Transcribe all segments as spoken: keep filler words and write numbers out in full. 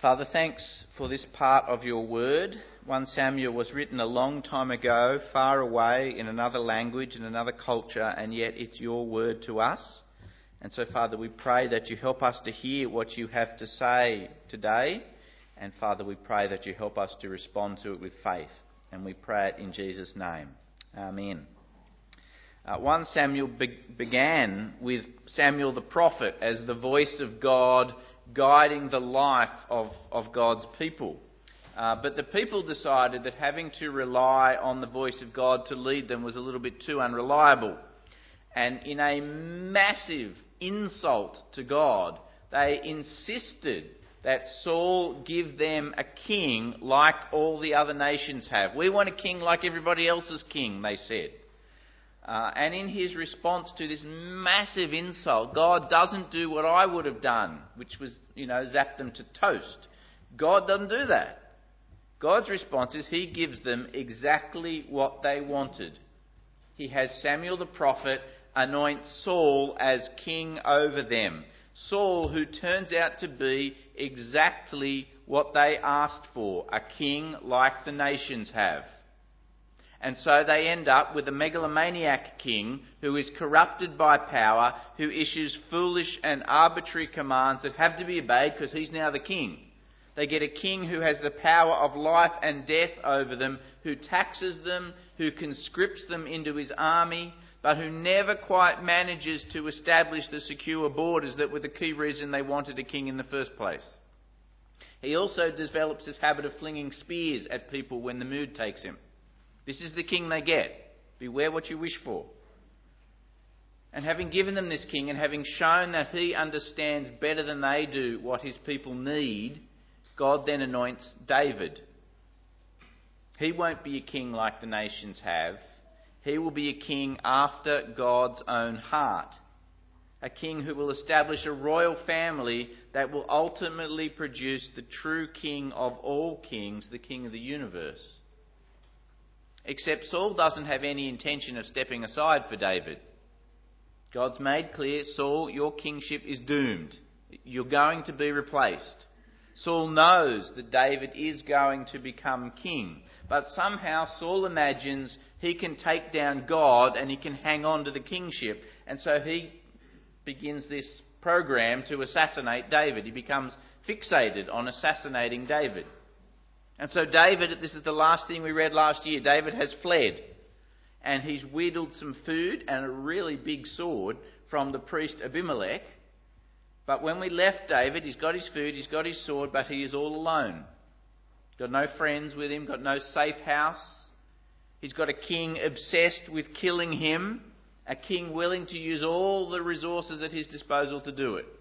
Father, thanks for this part of your word. First Samuel was written a long time ago, far away, in another language, in another culture, and yet it's your word to us. And so, Father, we pray that you help us to hear what you have to say today. And, Father, we pray that you help us to respond to it with faith. And we pray it in Jesus' name. Amen. Uh, First Samuel be- began with Samuel the prophet as the voice of God guiding the life of, of God's people. Uh, but the people decided that having to rely on the voice of God to lead them was a little bit too unreliable. And in a massive insult to God, they insisted that Saul give them a king like all the other nations have. We want a king like everybody else's king, they said. Uh, and in his response to this massive insult, God doesn't do what I would have done, which was, you know, zap them to toast. God doesn't do that. God's response is he gives them exactly what they wanted. He has Samuel the prophet anoint Saul as king over them. Saul, who turns out to be exactly what they asked for, a king like the nations have. And so they end up with a megalomaniac king who is corrupted by power, who issues foolish and arbitrary commands that have to be obeyed because he's now the king. They get a king who has the power of life and death over them, who taxes them, who conscripts them into his army, but who never quite manages to establish the secure borders that were the key reason they wanted a king in the first place. He also develops this habit of flinging spears at people when the mood takes him. This is the king they get. Beware what you wish for. And having given them this king and having shown that he understands better than they do what his people need, God then anoints David. He won't be a king like the nations have. He will be a king after God's own heart. A king who will establish a royal family that will ultimately produce the true king of all kings, the king of the universe. Except Saul doesn't have any intention of stepping aside for David. God's made clear, Saul, your kingship is doomed. You're going to be replaced. Saul knows that David is going to become king. But somehow Saul imagines he can take down God and he can hang on to the kingship. And so he begins this program to assassinate David. He becomes fixated on assassinating David. And so David, this is the last thing we read last year, David has fled. And he's wheedled some food and a really big sword from the priest Abimelech. But when we left David, he's got his food, he's got his sword, but he is all alone. Got no friends with him, got no safe house. He's got a king obsessed with killing him, a king willing to use all the resources at his disposal to do it.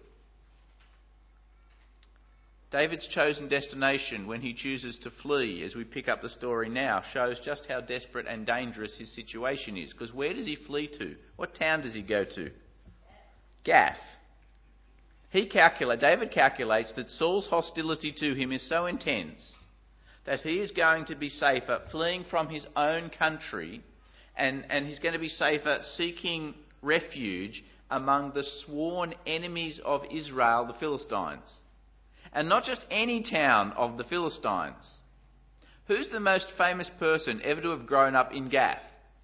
David's chosen destination when he chooses to flee, as we pick up the story now, shows just how desperate and dangerous his situation is. Because where does he flee to? What town does he go to? Gath. He calculate, David calculates that Saul's hostility to him is so intense that he is going to be safer fleeing from his own country and, and he's going to be safer seeking refuge among the sworn enemies of Israel, the Philistines. And not just any town of the Philistines. Who's the most famous person ever to have grown up in Gath?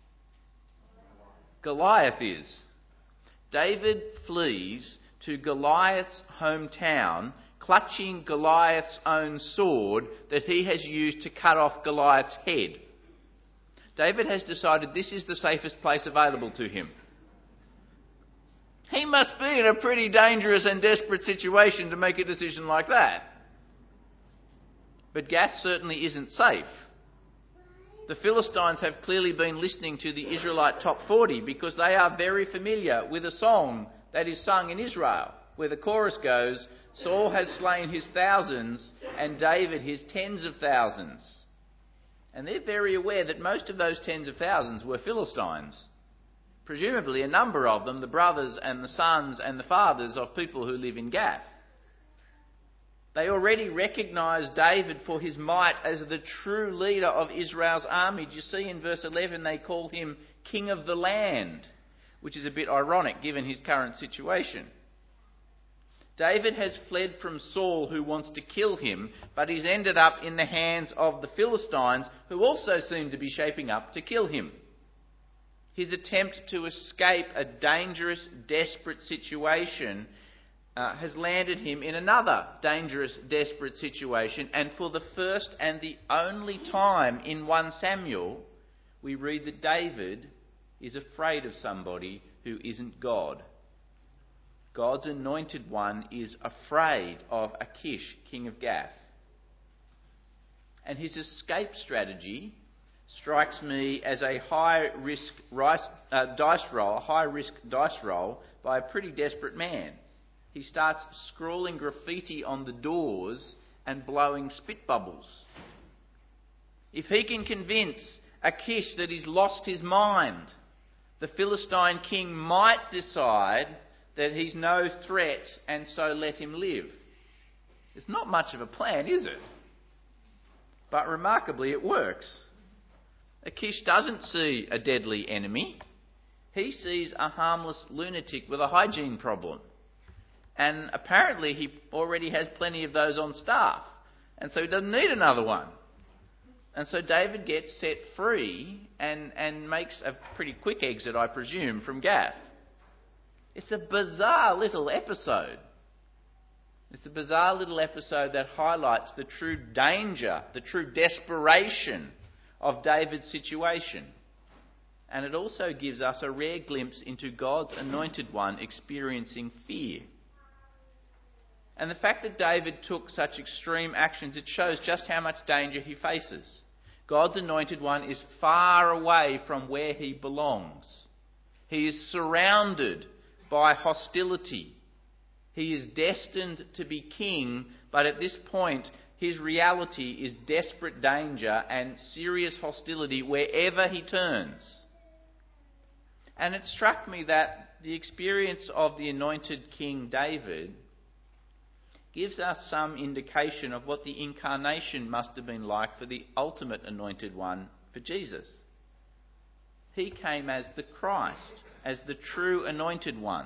Goliath is. David flees to Goliath's hometown, clutching Goliath's own sword that he has used to cut off Goliath's head. David has decided this is the safest place available to him. He must be in a pretty dangerous and desperate situation to make a decision like that. But Gath certainly isn't safe. The Philistines have clearly been listening to the Israelite top forty because they are very familiar with a song that is sung in Israel, where the chorus goes, Saul has slain his thousands and David his tens of thousands. And they're very aware that most of those tens of thousands were Philistines. Presumably a number of them, the brothers and the sons and the fathers of people who live in Gath. They already recognise David for his might as the true leader of Israel's army. Do you see in verse eleven they call him king of the land, which is a bit ironic given his current situation. David has fled from Saul, who wants to kill him, but he's ended up in the hands of the Philistines, who also seem to be shaping up to kill him. His attempt to escape a dangerous, desperate situation uh, has landed him in another dangerous, desperate situation. And for the first and the only time in First Samuel, we read that David is afraid of somebody who isn't God. God's anointed one is afraid of Achish, king of Gath. And his escape strategy strikes me as a high-risk uh, dice roll, a high-risk dice roll by a pretty desperate man. He starts scrawling graffiti on the doors and blowing spit bubbles. If he can convince Achish that he's lost his mind, the Philistine king might decide that he's no threat and so let him live. It's not much of a plan, is it? But remarkably, it works. Achish doesn't see a deadly enemy. He sees a harmless lunatic with a hygiene problem. And apparently he already has plenty of those on staff. And so he doesn't need another one. And so David gets set free and, and makes a pretty quick exit, I presume, from Gath. It's a bizarre little episode. It's a bizarre little episode that highlights the true danger, the true desperation of David's situation. And it also gives us a rare glimpse into God's anointed one experiencing fear. And the fact that David took such extreme actions, it shows just how much danger he faces. God's anointed one is far away from where he belongs. He is surrounded by hostility. He is destined to be king, but at this point his reality is desperate danger and serious hostility wherever he turns. And it struck me that the experience of the anointed King David gives us some indication of what the incarnation must have been like for the ultimate anointed one, for Jesus. He came as the Christ, as the true anointed one.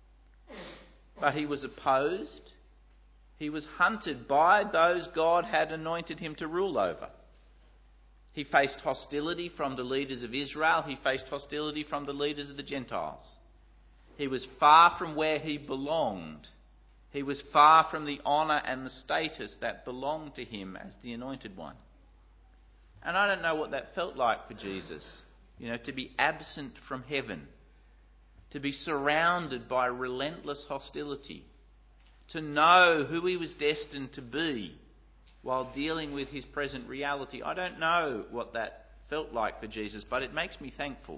But he was opposed. He was hunted by those God had anointed him to rule over. He faced hostility from the leaders of Israel. He faced hostility from the leaders of the Gentiles. He was far from where he belonged. He was far from the honour and the status that belonged to him as the anointed one. And I don't know what that felt like for Jesus, you know, to be absent from heaven, to be surrounded by relentless hostility, to know who he was destined to be while dealing with his present reality. I don't know what that felt like for Jesus, but it makes me thankful.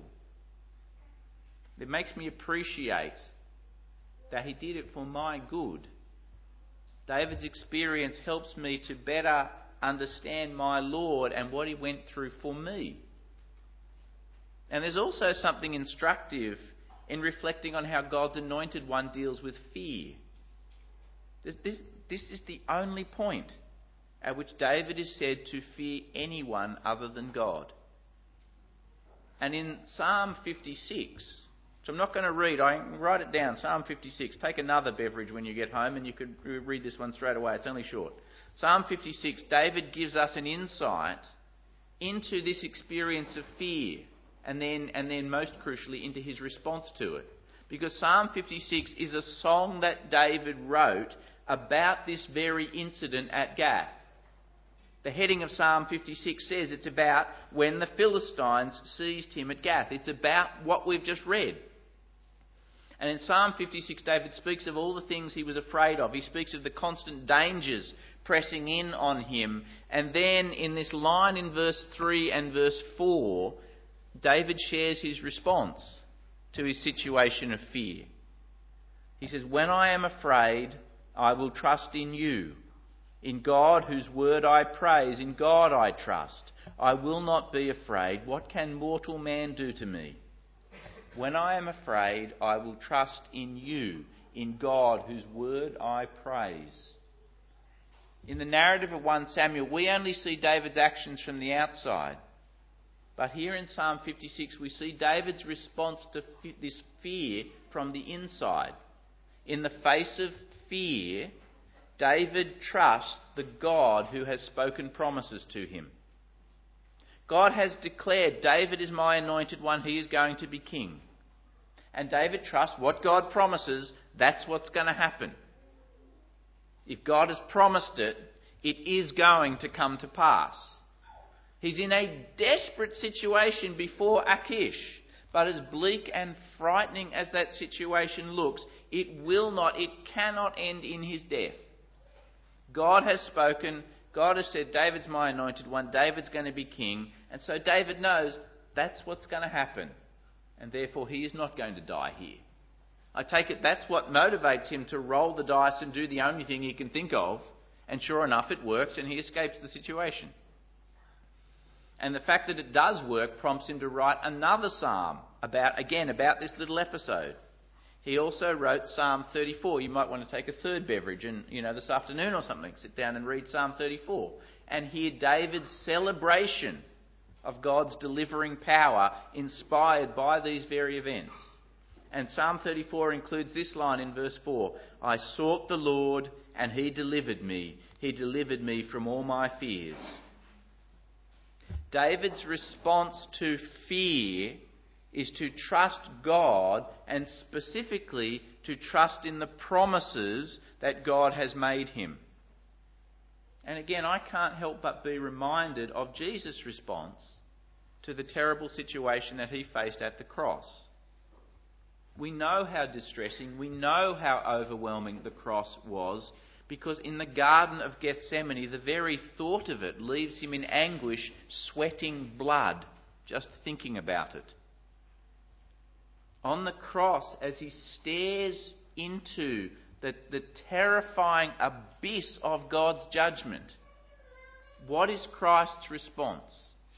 It makes me appreciate that he did it for my good. David's experience helps me to better understand my Lord and what he went through for me. And there's also something instructive in reflecting on how God's anointed one deals with fear. This, this, this is the only point at which David is said to fear anyone other than God. And in Psalm fifty-six, which I'm not going to read, I can write it down, Psalm fifty-six. Take another beverage when you get home and you could read this one straight away. It's only short. Psalm fifty-six, David gives us an insight into this experience of fear and then, and then most crucially into his response to it. Because Psalm fifty-six is a song that David wrote about this very incident at Gath. The heading of Psalm fifty-six says it's about when the Philistines seized him at Gath. It's about what we've just read. And in Psalm fifty-six, David speaks of all the things he was afraid of. He speaks of the constant dangers pressing in on him. And then in this line in verse three and verse four, David shares his response to his situation of fear. He says, "When I am afraid, I will trust in you. In God, whose word I praise, in God I trust. I will not be afraid. What can mortal man do to me? When I am afraid, I will trust in you, in God, whose word I praise." In the narrative of First Samuel, we only see David's actions from the outside. But here in Psalm fifty-six, we see David's response to this fear from the inside. In the face of fear, David trusts the God who has spoken promises to him. God has declared, David is my anointed one, he is going to be king. And David trusts what God promises, that's what's going to happen. If God has promised it, it is going to come to pass. He's in a desperate situation before Achish. But as bleak and frightening as that situation looks, it will not, it cannot end in his death. God has spoken, God has said, David's my anointed one, David's going to be king. And so David knows that's what's going to happen. And therefore he is not going to die here. I take it that's what motivates him to roll the dice and do the only thing he can think of. And sure enough, it works and he escapes the situation. And the fact that it does work prompts him to write another psalm about, again, about this little episode. He also wrote Psalm thirty-four. You might want to take a third beverage and, you know, this afternoon or something, sit down and read Psalm thirty-four and hear David's celebration of God's delivering power inspired by these very events. And Psalm thirty-four includes this line in verse four. I sought the Lord and he delivered me. He delivered me from all my fears. David's response to fear is to trust God and specifically to trust in the promises that God has made him. And again, I can't help but be reminded of Jesus' response to the terrible situation that he faced at the cross. We know how distressing, we know how overwhelming the cross was, because in the Garden of Gethsemane, the very thought of it leaves him in anguish, sweating blood, just thinking about it. On the cross, as he stares into the, the terrifying abyss of God's judgment, what is Christ's response?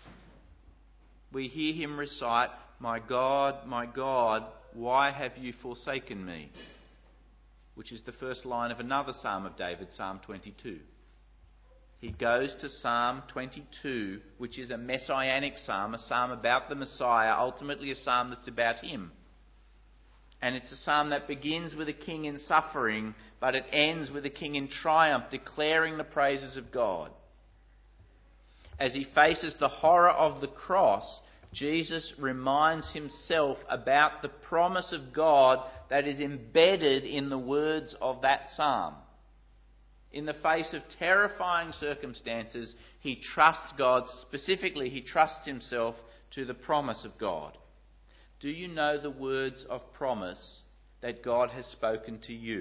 We hear him recite, My God, my God, why have you forsaken me? Which is the first line of another psalm of David, Psalm twenty-two. He goes to Psalm twenty-two, which is a messianic psalm, a psalm about the Messiah, ultimately a psalm that's about him. And it's a psalm that begins with a king in suffering, but it ends with a king in triumph, declaring the praises of God. As he faces the horror of the cross, Jesus reminds himself about the promise of God that is embedded in the words of that psalm. In the face of terrifying circumstances, he trusts God. Specifically, he trusts himself to the promise of God. Do you know the words of promise that God has spoken to you?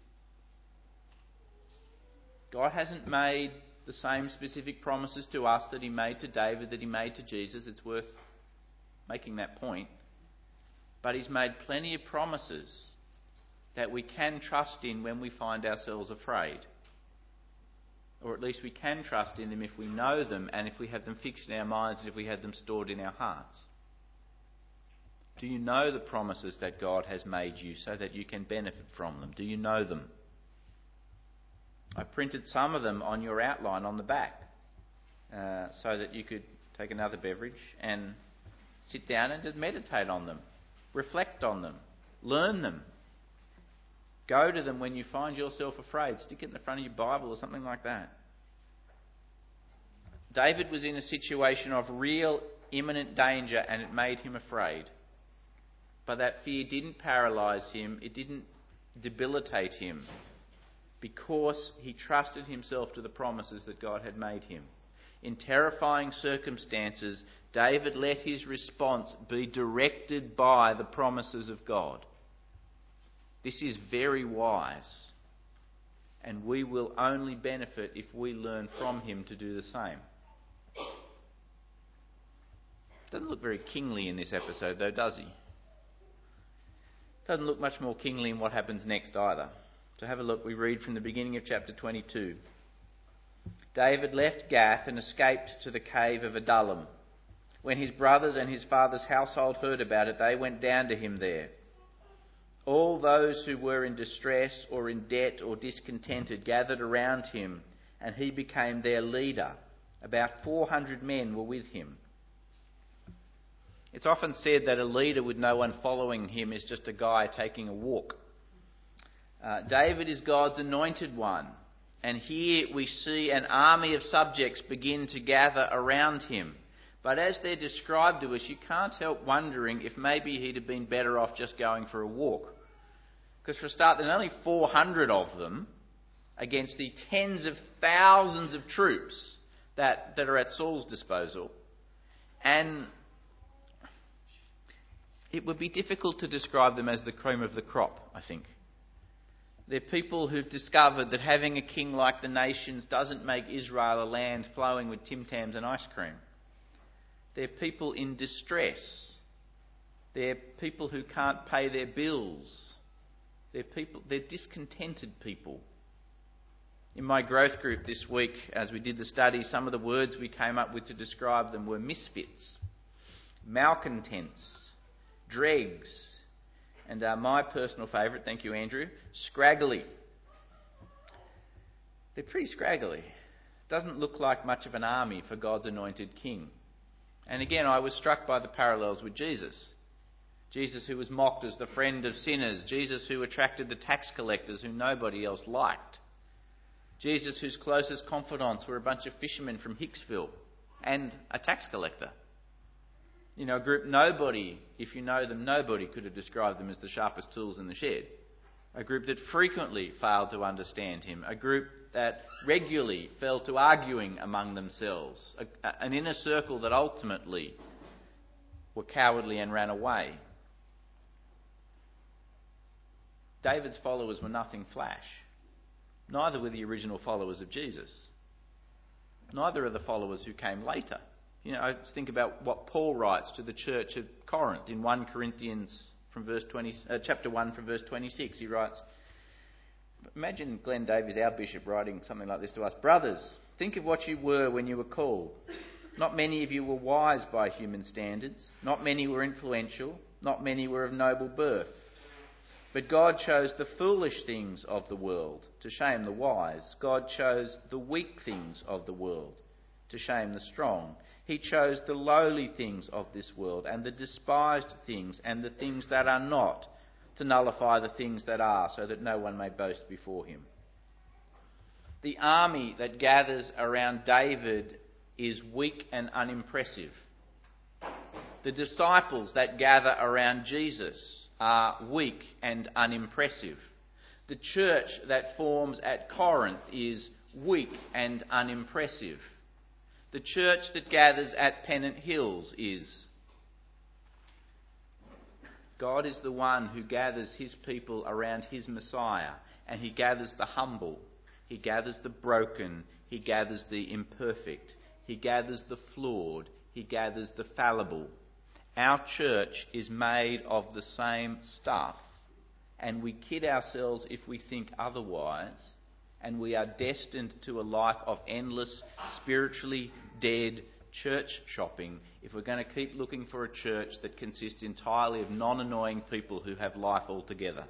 God hasn't made the same specific promises to us that he made to David, that he made to Jesus. It's worth making that point. But he's made plenty of promises that we can trust in when we find ourselves afraid. Or at least we can trust in them if we know them and if we have them fixed in our minds and if we have them stored in our hearts. Do you know the promises that God has made you so that you can benefit from them? Do you know them? I printed some of them on your outline on the back uh, so that you could take another beverage and sit down and just meditate on them, reflect on them, learn them. Go to them when you find yourself afraid. Stick it in the front of your Bible or something like that. David was in a situation of real imminent danger and it made him afraid. But that fear didn't paralyse him, it didn't debilitate him, because he trusted himself to the promises that God had made him. In terrifying circumstances, David let his response be directed by the promises of God. This is very wise, and we will only benefit if we learn from him to do the same. Doesn't look very kingly in this episode though, does he? Doesn't look much more kingly in what happens next either. So have a look. We read from the beginning of chapter twenty-two. David left Gath and escaped to the cave of Adullam. When his brothers and his father's household heard about it, they went down to him there. All those who were in distress or in debt or discontented gathered around him, and he became their leader. About four hundred men were with him. It's often said that a leader with no one following him is just a guy taking a walk. Uh, David is God's anointed one. And here we see an army of subjects begin to gather around him. But as they're described to us, you can't help wondering if maybe he'd have been better off just going for a walk. Because for a start, there's only four hundred of them against the tens of thousands of troops that, that are at Saul's disposal. And it would be difficult to describe them as the cream of the crop, I think. They're people who've discovered that having a king like the nations doesn't make Israel a land flowing with Tim Tams and ice cream. They're people in distress. They're people who can't pay their bills. They're people, they're discontented people. In my growth group this week, as we did the study, some of the words we came up with to describe them were misfits, malcontents, dregs, and uh, my personal favourite, thank you Andrew, scraggly. They're pretty scraggly. Doesn't look like much of an army for God's anointed king. And again, I was struck by the parallels with Jesus. Jesus who was mocked as the friend of sinners. Jesus who attracted the tax collectors who nobody else liked. Jesus whose closest confidants were a bunch of fishermen from Hicksville and a tax collector. You know, a group nobody, if you know them, nobody could have described them as the sharpest tools in the shed. A group that frequently failed to understand him. A group that regularly fell to arguing among themselves. A, a, an inner circle that ultimately were cowardly and ran away. David's followers were nothing flash. Neither were the original followers of Jesus. Neither are the followers who came later. You know, I think about what Paul writes to the church at Corinth in First Corinthians from verse twenty, uh, chapter one from verse twenty-six. He writes, imagine Glenn Davies, our bishop, writing something like this to us. Brothers, think of what you were when you were called. Not many of you were wise by human standards. Not many were influential. Not many were of noble birth. But God chose the foolish things of the world to shame the wise. God chose the weak things of the world to shame the strong. He chose the lowly things of this world and the despised things and the things that are not to nullify the things that are, so that no one may boast before him. The army that gathers around David is weak and unimpressive. The disciples that gather around Jesus are weak and unimpressive. The church that forms at Corinth is weak and unimpressive. The church that gathers at Pennant Hills is. God is the one who gathers his people around his Messiah, and he gathers the humble, he gathers the broken, he gathers the imperfect, he gathers the flawed, he gathers the fallible. Our church is made of the same stuff, and we kid ourselves if we think otherwise, and we are destined to a life of endless, spiritually dead church shopping if we're going to keep looking for a church that consists entirely of non-annoying people who have life altogether.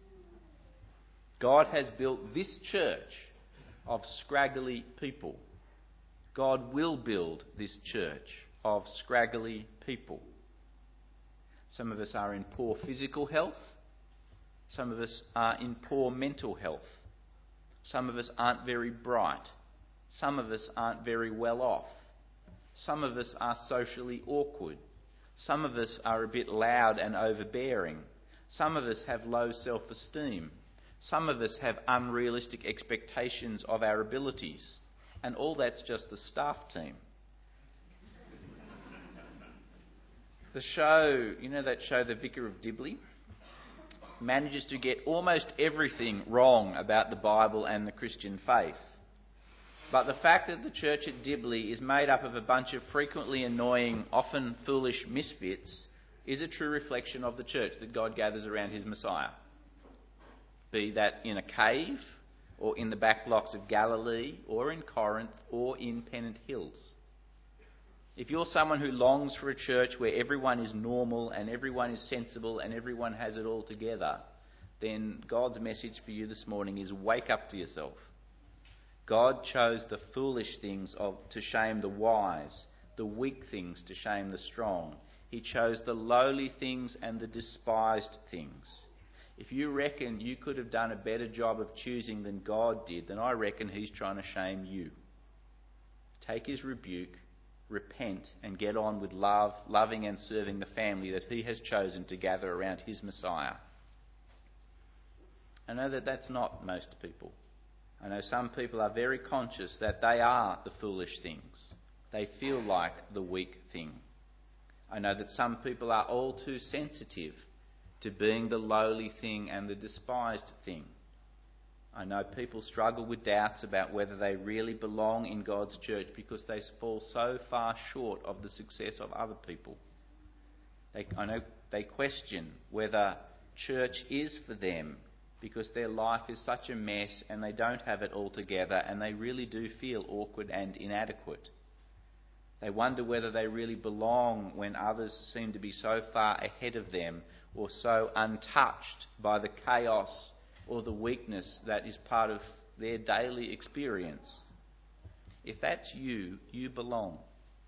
God has built this church of scraggly people. God will build this church of scraggly people. Some of us are in poor physical health. Some of us are in poor mental health. Some of us aren't very bright. Some of us aren't very well off. Some of us are socially awkward. Some of us are a bit loud and overbearing. Some of us have low self-esteem. Some of us have unrealistic expectations of our abilities. And all that's just the staff team. The show, you know that show, The Vicar of Dibley? Manages to get almost everything wrong about the Bible and the Christian faith. But the fact that the church at Dibley is made up of a bunch of frequently annoying, often foolish misfits is a true reflection of the church that God gathers around his Messiah. Be that in a cave, or in the back blocks of Galilee, or in Corinth, or in Pennant Hills. If you're someone who longs for a church where everyone is normal and everyone is sensible and everyone has it all together, then God's message for you this morning is wake up to yourself. God chose the foolish things of, to shame the wise, the weak things to shame the strong. He chose the lowly things and the despised things. If you reckon you could have done a better job of choosing than God did, then I reckon he's trying to shame you. Take his rebuke, repent, and get on with love, loving and serving the family that he has chosen to gather around his Messiah. I know that that's not most people. I know some people are very conscious that they are the foolish things. They feel like the weak thing. I know that some people are all too sensitive to being the lowly thing and the despised thing. I know people struggle with doubts about whether they really belong in God's church because they fall so far short of the success of other people. They, I know they question whether church is for them because their life is such a mess and they don't have it all together and they really do feel awkward and inadequate. They wonder whether they really belong when others seem to be so far ahead of them or so untouched by the chaos or the weakness that is part of their daily experience. If that's you, you belong.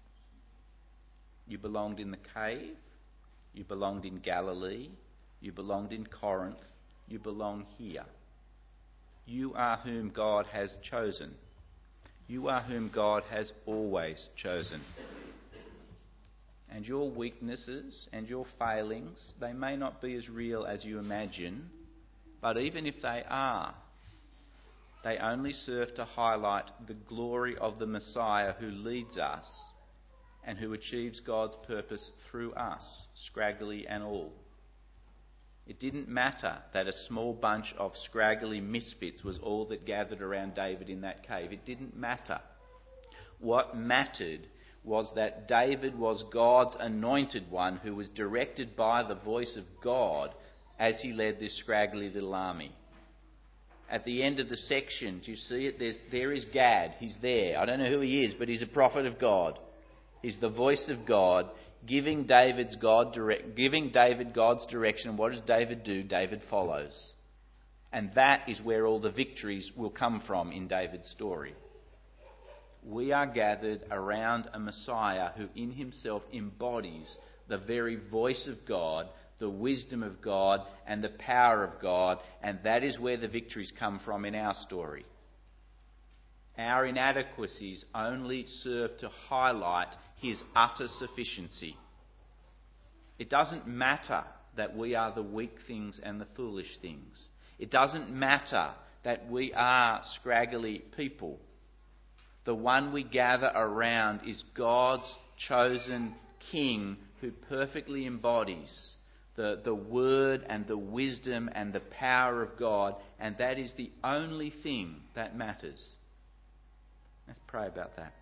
You belonged in the cave, you belonged in Galilee, you belonged in Corinth, you belong here. You are whom God has chosen. You are whom God has always chosen. And your weaknesses and your failings, they may not be as real as you imagine, but even if they are, they only serve to highlight the glory of the Messiah who leads us and who achieves God's purpose through us, scraggly and all. It didn't matter that a small bunch of scraggly misfits was all that gathered around David in that cave. It didn't matter. What mattered was that David was God's anointed one who was directed by the voice of God as he led this scraggly little army. At the end of the section, do you see it? There's, there is Gad. He's there. I don't know who he is, but he's a prophet of God. He's the voice of God, giving David's God direct, giving David God's direction. And what does David do? David follows. And that is where all the victories will come from in David's story. We are gathered around a Messiah who in himself embodies the very voice of God, the wisdom of God, and the power of God, and that is where the victories come from in our story. Our inadequacies only serve to highlight his utter sufficiency. It doesn't matter that we are the weak things and the foolish things. It doesn't matter that we are scraggly people. The one we gather around is God's chosen King who perfectly embodies the, the word and the wisdom and the power of God, and that is the only thing that matters. Let's pray about that.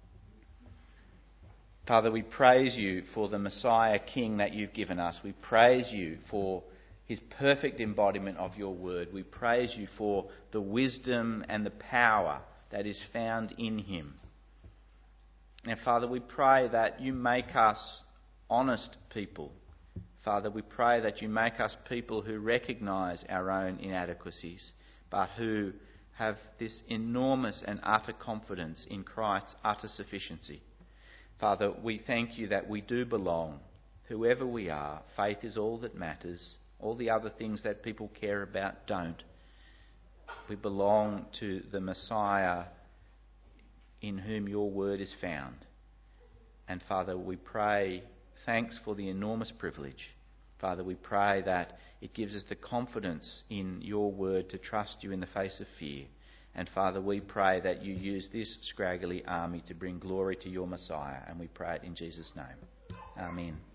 Father, we praise you for the Messiah King that you've given us. We praise you for his perfect embodiment of your word. We praise you for the wisdom and the power that is found in him. And Father, we pray that you make us honest people. Father, we pray that you make us people who recognise our own inadequacies, but who have this enormous and utter confidence in Christ's utter sufficiency. Father, we thank you that we do belong. Whoever we are, faith is all that matters. All the other things that people care about don't. We belong to the Messiah in whom your word is found. And Father, we pray thanks for the enormous privilege. Father, we pray that it gives us the confidence in your word to trust you in the face of fear. And Father, we pray that you use this scraggly army to bring glory to your Messiah. And we pray it in Jesus' name. Amen.